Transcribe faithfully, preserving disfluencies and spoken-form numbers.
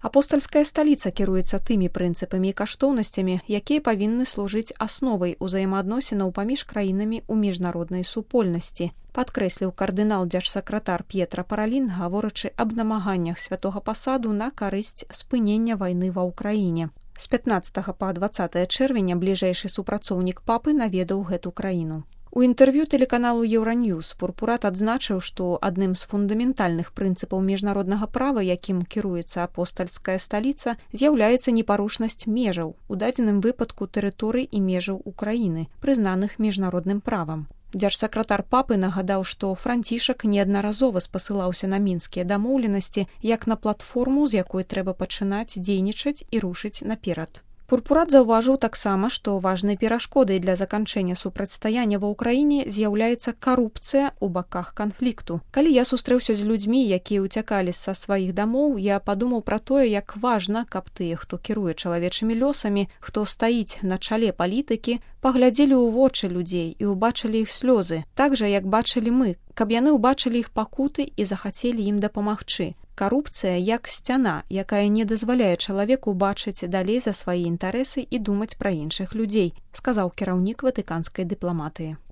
Апостальская сталіца кіруецца тымі прынцыпамі і каштоўнасцямі, якія павінны служыць асновай узаемаадносінаў паміж краінамі ў міжнароднай супольнасці, падкрэсліў кардынал дзяржсакратар П'етра Паралін, гаворачы аб намаганнях святога пасаду на карысць спынення вайны ва ўкраіне. З пятнаццатага па дваццатае чэрвеня бліжэйшы супрацоўнік папы наведаў гэту краіну. У інтэрв'ю тэлеканалу Еўраньюз Пурпурат адзначыў, што адным з фундаментальных прынцыпаў міжнароднага права, якім кіруецца апостальская сталіца, з'яўляецца непарушнасць межаў, у дадзеным выпадку тэрыторый і межаў Украіны, прызнаных міжнародным правам. Дзяржсакратар папы нагадаў, што Францішак неаднаразова спасылаўся на мінскія дамоўленасці як на платформу, з якой трэба пачынаць дзейнічаць і рушыць наперад. Пурпурат заўважыў таксама, што важнай перашкодай для заканчэння супрацьстаяння ва ўкраіне з'яўляецца карупцыя ў баках канфлікту. Калі я сустрэўся з людзьмі, якія ўцякалі са сваіх дамоў, я падумаў пра тое, як важна, каб тыя, хто кіруе чалавечымі лёсамі, хто стаіць на чале палітыкі, паглядзелі ў вочы людзей і ўбачылі іх слёзы, так жа, як бачылі мы, каб яны ўбачылі іх пакуты і захацелі ім дапамагчы. Карупцыя як сцяна, якая не дазваляе чалавеку бачыць далей за свае інтарэсы і думаць пра іншых людзей, сказаў кіраўнік ватыканскай дыпламатыі.